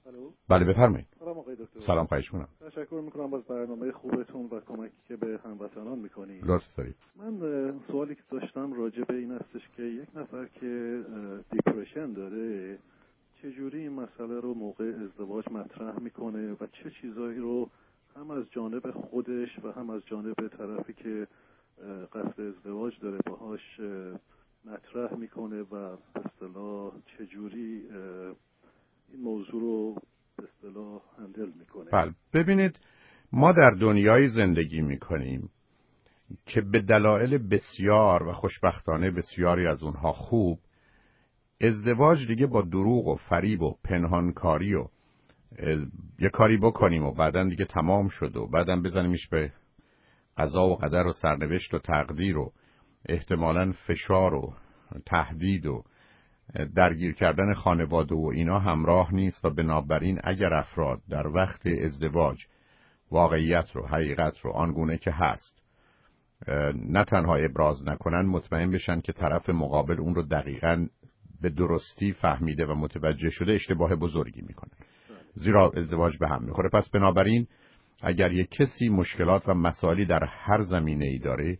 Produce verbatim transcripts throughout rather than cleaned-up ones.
بله بفرمایید. سلام آقای دکتر. سلام، خواهش می‌کنم. تشکر می‌کنم از برنامه خوبتون و کمکی که به هموطنان می‌کنید. لطف دارید. من سوالی که داشتم راجع به این هستش که یک نفر که دیپرشن داره چجوری این مسئله رو موقع ازدواج مطرح می‌کنه و چه چیزایی رو هم از جانب خودش و هم از جانب طرفی که قصد ازدواج داره باهاش مطرح می‌کنه و به اصطلاح چجوری این موضوع رو به اصطلاح هندل میکنه. بله ببینید، ما در دنیای زندگی میکنیم که به دلایل بسیار و خوشبختانه بسیاری از اونها خوب، ازدواج دیگه با دروغ و فریب و پنهانکاری و یه کاری بکنیم و بعدن دیگه تمام شد و بعدن بزنیمش به قضا و قدر و سرنوشت و تقدیر و احتمالاً فشار و تهدید و درگیر کردن خانواده و اینا همراه نیست و بنابراین اگر افراد در وقت ازدواج واقعیت رو، حقیقت رو آنگونه که هست نه تنها ابراز نکنن، مطمئن بشن که طرف مقابل اون رو دقیقاً به درستی فهمیده و متوجه شده، اشتباه بزرگی میکنه، زیرا ازدواج به هم میخوره. پس بنابراین اگر یک کسی مشکلات و مسائلی در هر زمینه‌ای داره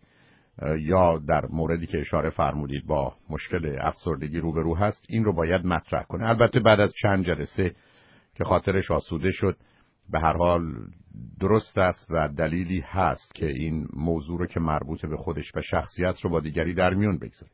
یا در موردی که اشاره فرمودید با مشکل افسردگی روبرو هست، این رو باید مطرح کنه. البته بعد از چند جلسه که خاطرش آسوده شد، به هر حال درست است و دلیلی هست که این موضوع رو که مربوط به خودش و شخصیت رو با دیگری در میون بگذاره.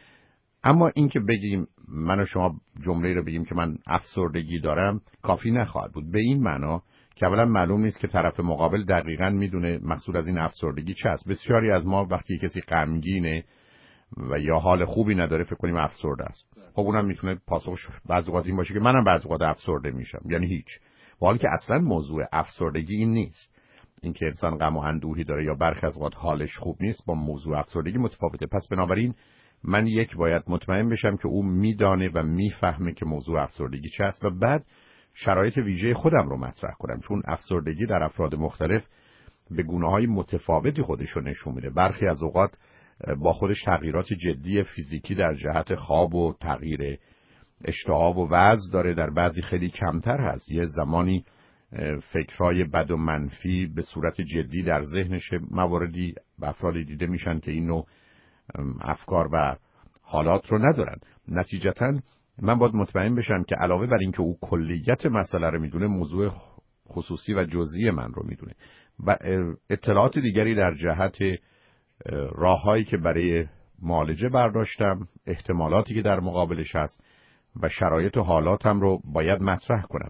اما این که بگیم من و شما جمله رو بگیم که من افسردگی دارم کافی نخواهد بود، به این معنا که اولا معلوم نیست که طرف مقابل دقیقاً میدونه مقصود از این افسردگی چه است. بسیاری از ما وقتی کسی غمگینه و یا حال خوبی نداره فکر کنیم افسرده است. خب اونم میتونه پاسخش بعضی وقت این باشه که منم بعضی وقت افسرده میشم، یعنی هیچ. حالی که اصلا موضوع افسردگی این نیست. اینکه انسان غم و اندوهی داره یا برخی از اوقات حالش خوب نیست با موضوع افسردگی متفاوته. پس بنابراین من یک باید مطمئن بشم که او میدانه و میفهمه که موضوع افسردگی چه است و بعد شرایط ویژه خودم رو مطرح کنم، چون افسردگی در افراد مختلف به گونه‌های متفاوتی خودش رو نشون میده. برخی از اوقات با خودش تغییرات جدی فیزیکی در جهت خواب و تغییر اشتها و وزن داره، در بعضی خیلی کمتر هست. یه زمانی فکرهای بد و منفی به صورت جدی در ذهنش، مواردی به افرادی دیده میشن که این نوع افکار و حالات رو ندارن. نتیجتاً من باید مطمئن بشم که علاوه بر اینکه او کلیت مسئله رو میدونه، موضوع خصوصی و جزئی من رو میدونه و اطلاعات دیگری در جهت راههایی که برای معالجه برداشتم، احتمالاتی که در مقابلش هست و شرایط و حالاتم رو باید مطرح کنم.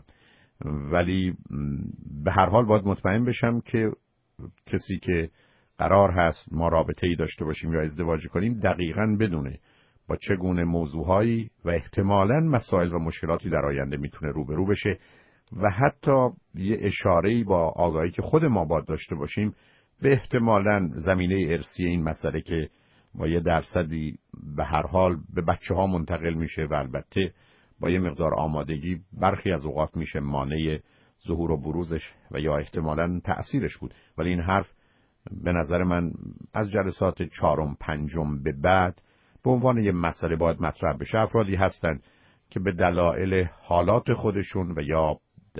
ولی به هر حال باید مطمئن بشم که کسی که قرار هست ما رابطه‌ای داشته باشیم یا ازدواج کنیم دقیقاً بدونه با چگونه موضوعهایی و احتمالاً مسائل و مشکلاتی در آینده میتونه روبرو بشه و حتی یه اشاره‌ای با آگاهی که خود ما باید داشته باشیم به احتمالاً زمینه ارثی این مسئله که با یه درصدی به هر حال به بچه‌ها منتقل میشه و البته با یه مقدار آمادگی برخی از اوقات میشه مانع ظهور و بروزش و یا احتمالاً تأثیرش بود. ولی این حرف به نظر من از جلسات چهارم پنجم به بعد به عنوان یه مسئله باید مطرح بشه. افرادی هستن که به دلایل حالات خودشون و یا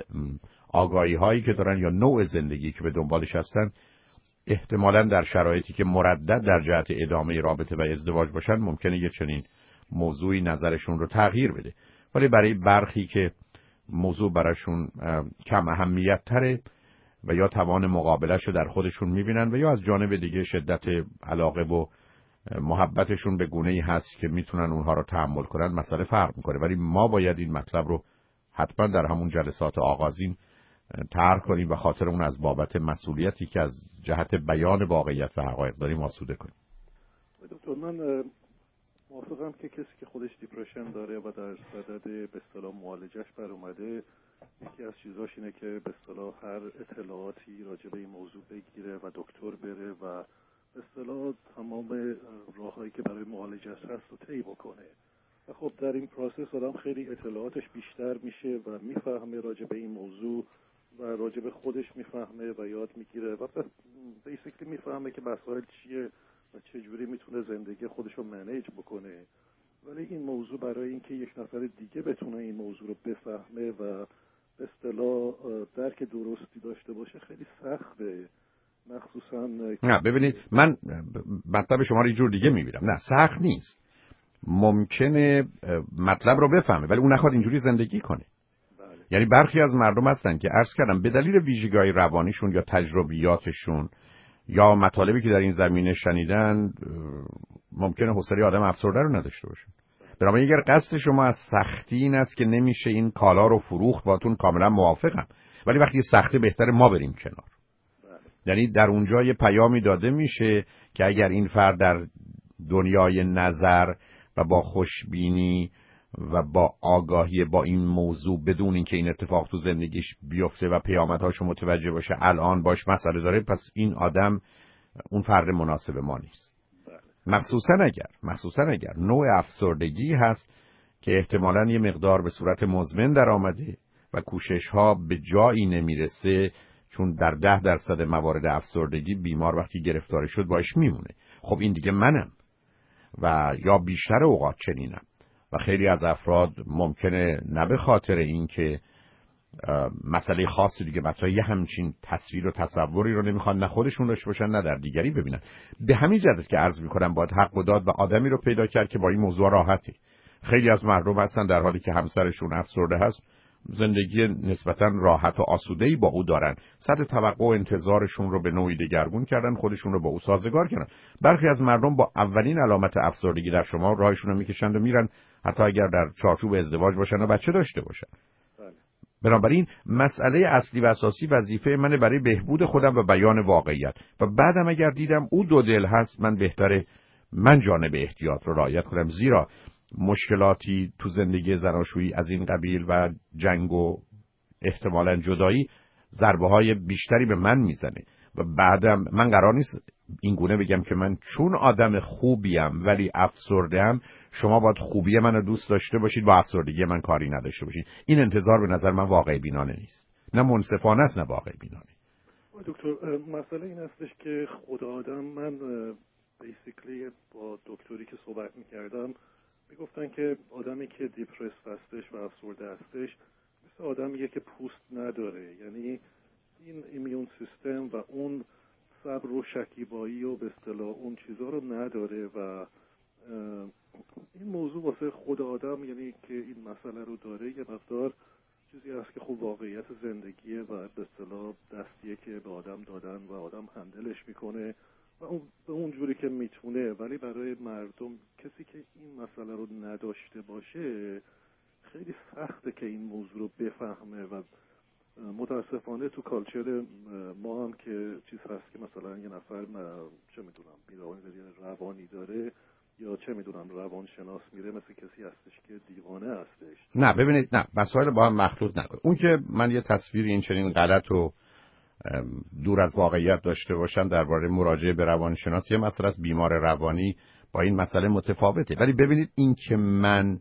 آگاهی هایی که دارن یا نوع زندگی که به دنبالش هستن احتمالاً در شرایطی که مردد در جهت ادامه رابطه و ازدواج باشن ممکنه یه چنین موضوعی نظرشون رو تغییر بده. ولی برای برخی که موضوع براشون کم اهمیت تره و یا توان مقابلش رو در خودشون میبینن و یا از جانب دیگه شدت علاقه و محبتشون به گونه‌ای هست که میتونن اونها رو تحمل کنن، مسئله فرق میکنه. ولی ما باید این مطلب رو حتما در همون جلسات آغازین طرح کنیم و خاطر اون از بابت مسئولیتی که از جهت بیان واقعیت و حقایق داریم آسوده کنیم. دکتر من موافقم که کسی که خودش دیپرشن داره و در صدد به اصطلاح معالجش بر اومده، یکی از چیزاش اینه که به اصطلاح هر اطلاعاتی راجع به این موضوع بگیره و دکتر بره و به اصطلاح تمام راههایی که برای معالجش هست رو طی بکنه. و خب در این پروسس آدم خیلی اطلاعاتش بیشتر میشه و میفهمه راجع به این موضوع و راجع به خودش میفهمه و یاد میگیره و بیسیکلی میفهمه که مسائل چیه و چجوری میتونه زندگی خودش رو منیج بکنه. ولی این موضوع برای اینکه یک نفر دیگه بتونه این موضوع رو بفهمه و به درک درستی داشته باشه خیلی سخته، مخصوصا نه ببینید من مطلب شما رو یه جور دیگه میبینم. نه سخت نیست، ممکنه مطلب رو بفهمه ولی اون نخواد اینجوری زندگی کنه. بله. یعنی برخی از مردم هستن که عرض کردم به دلیل ویژگی‌های روانیشون یا تجربیاتشون یا مطالبی که در این زمینه شنیدن ممکنه حوصله آدم افسرده رو نداشته باشن. بنابراین اگر قصد شما از سختی این است که نمیشه این کالا رو فروخت، باتون کاملا موافقم، ولی وقتی سختی بهتره ما بریم کنار. یعنی در اونجا یه پیامی داده میشه که اگر این فرد در دنیای نظر و با خوشبینی و با آگاهی با این موضوع بدون اینکه این اتفاق تو زندگیش بیفته و پیامدهاشو متوجه باشه الان باش مسئله داره، پس این آدم اون فرد مناسب ما نیست. مخصوصا اگر مخصوصا اگر نوع افسردگی هست که احتمالاً یه مقدار به صورت مزمن در آمده و کوشش ها به جایی نمیرسه، چون در ده درصد موارد افسردگی بیمار وقتی گرفتار شد باش میمونه. خب این دیگه منم و یا بیشتر اوقات چنینم و خیلی از افراد ممکنه نه به خاطر این که مسئله خاصی دیگه مطرحه یه همچین تصویر و تصوری رو نمیخوان نه خودشون داشته باشن نه در دیگری ببینن. به همین جهت که عرض میکنم باید حق و داد و آدمی رو پیدا کرد که با این موضوع راحته. خیلی از مردم هستن در حالی که همسرشون افسرده هست زندگی نسبتاً راحت و آسوده‌ای با او دارن، سطح توقع و انتظارشون رو به نوعی دگرگون کردن، خودشون رو با او سازگار کردن. برخی از مردم با اولین علامت افسردگی در شما راهشون رو میکشند و میرن، حتی اگر در چارچوب ازدواج باشن و بچه داشته باشن. بنابراین مسئله اصلی و اساسی وظیفه منه برای بهبود خودم و بیان واقعیت و بعدم اگر دیدم او دو دل هست من بهتره من جانب احتیاط رو رعایت کنم، زیرا مشکلاتی تو زندگی زناشویی از این قبیل و جنگ و احتمالاً جدایی ضربه های بیشتری به من میزنه و بعدم من قرار نیست این گونه بگم که من چون آدم خوبیم ولی افسرده‌ام شما باید خوبی منو دوست داشته باشید با افسردگی من کاری نداشته باشید. این انتظار به نظر من واقع بینانه نیست، نه منصفانه است نه واقع بینانه. دکتر مسئله این هستش که خود آدم، من بیسیکلی با دکتری که صحبت میکردم میگفتن که آدمی که دیپرس هستش و افسرده هستش مثل آدمیه که پوست نداره، یعنی این ایمیون سیستم و اون صبر و شکیبایی و به اصطلاح اون چیزا رو نداره و این موضوع واسه خود آدم یعنی که این مسئله رو داره یه مقدار چیزی هست که خب واقعیت زندگیه و به اصطلاح دستیه که به آدم دادن و آدم هندلش میکنه و اون به اون جوری که میتونه، ولی برای مردم کسی که این مسئله رو نداشته باشه خیلی سخته که این موضوع رو بفهمه و متاسفانه تو کالچر ما هم که چیز هست که مثلا یه نفر چه میدونم بیروانی روانی داره یا چه میدونم روانشناس میره مثل کسی هستش که دیوانه هستش. نه ببینید، نه مسائل با هم مخلوط نکن. اون که من یه تصویر این چنین غلط و دور از واقعیت داشته باشم درباره مراجعه به روانشناس، یه مسئله از بیمار روانی با این مسئله متفاوته. ولی ببینید این که من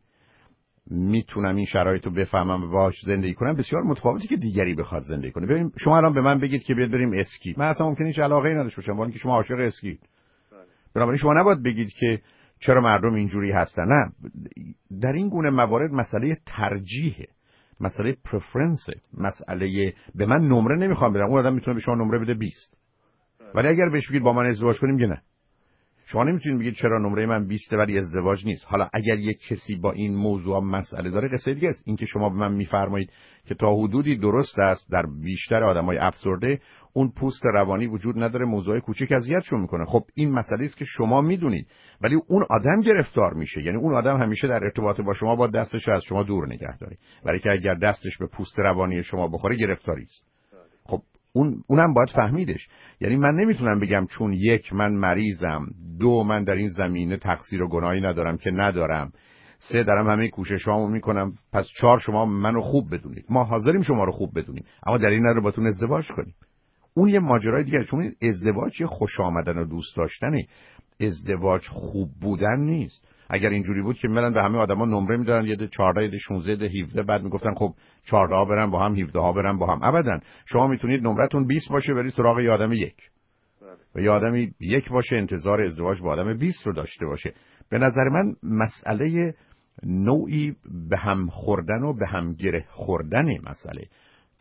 میتونم این شرایط رو بفهمم و باهاش زندگی کنم بسیار متفاوته که دیگری بخواد زندگی کنه. ببین شما الان به من بگید که بیاد بریم اسکی، من اصلا ممکنه هیچ علاقه‌ای نداشته باشم، ولی که شما عاشق اسکی. بنابراین شما نباید بگید که چرا مردم اینجوری هستن. نه، در این گونه موارد مسئله ترجیحه، مسئله پرفرنسه، مسئله به من نمره نمیخوام بدم، اون آدم میتونه به شما نمره بده بیست. ولی اگر بهش بگید با من ازدواج کنیم میگه نه. شما نمیتونید بگید چرا نمره من بیست ولی ازدواج نیست. حالا اگر یک کسی با این موضوع مسئله داره قصه دیگه است. این که شما به من میفرمایید که تا حدودی درست است در بیشتر آدمای افسرده اون پوست روانی وجود نداره، موضوع کوچیک اذیتشون میکنه، خب این مسئله است که شما میدونید ولی اون آدم گرفتار میشه. یعنی اون آدم همیشه در ارتباط با شما با دستش از شما دور نگه داره، برای که اگر دستش به پوست روانی شما بخوره گرفتاری است. خب اون اونم باید فهمیدش. یعنی من نمیتونم بگم چون یک من مریضم، دو من در این زمینه تقصیر و گناهی ندارم که ندارم، سه دارم همه کوششامو میکنم، پس چهار شما منو خوب بدونید. ما حاضریم شما رو خوب بدونیم اما در این نداره باتون ازدواج کنیم. اون یه ماجرای دیگه. چون ازدواج یه خوش آمدن و دوست داشتنه، ازدواج خوب بودن نیست. اگر اینجوری بود که میرن به همه آدما نمره میدادن، یه ده چهارده، یه شانزده، ده هفده، بعد میگفتن خب چهارده ها برن با هم، هفده ها برن با هم. ابدا. شما میتونید نمرتون بیست باشه بری سراغ یه آدم یک و یه آدمی یک باشه انتظار ازدواج با آدم بیست رو داشته باشه. به نظر من مسئله نوعی به هم خوردن و به هم گره خوردن مسئله.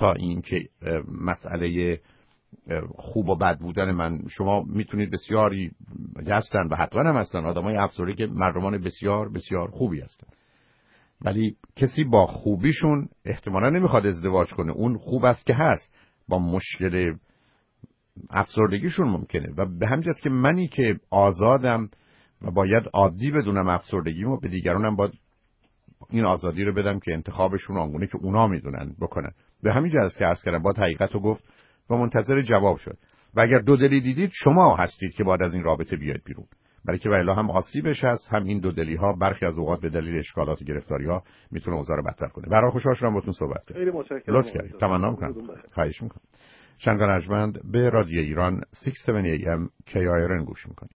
تا اینکه مسئله خوب و بد بودن من، شما میتونید بسیاری هستن و حتما هم هستن آدمای افسرده که مردمان بسیار بسیار خوبی هستن، ولی کسی با خوبیشون احتمالا نمیخواد ازدواج کنه. اون خوب است که هست، با مشکل افسردگیشون ممکنه. و به همین جاست که منی که آزادم و باید عادی بدونم افسردگیمو، به دیگرانم باید این آزادی رو بدم که انتخابشون آنگونه که اونا میدونن بکنن. به همین جاست که عرض کردم باید حقیقت رو گفت و منتظر جواب شد. و اگر دو دلی دیدید، شما هستید که باید از این رابطه بیاید بیرون، برای که ولی هم آسیبش هست، هم این دو دلی ها برخی از اوقات به دلیل اشکالات و گرفتاری ها میتونه اوضاع رو بدتر کنه. برای خوشحال شدم باهاتون صحبت کردم. خیلی متشکرم. لطف کردید. تمنا می‌کنم. خواهش می‌کنم. شنگان اجمند به رادیو ایران ششصد و هفت ام کی آی آر ان گوش می‌کنید.